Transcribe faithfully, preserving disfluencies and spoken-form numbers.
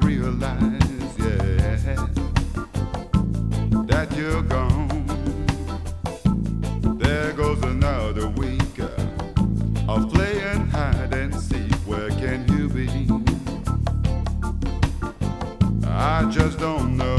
realize, yeah, that you're gone. There goes another week uh, of playing hide and seek. Where can you be? I just don't know.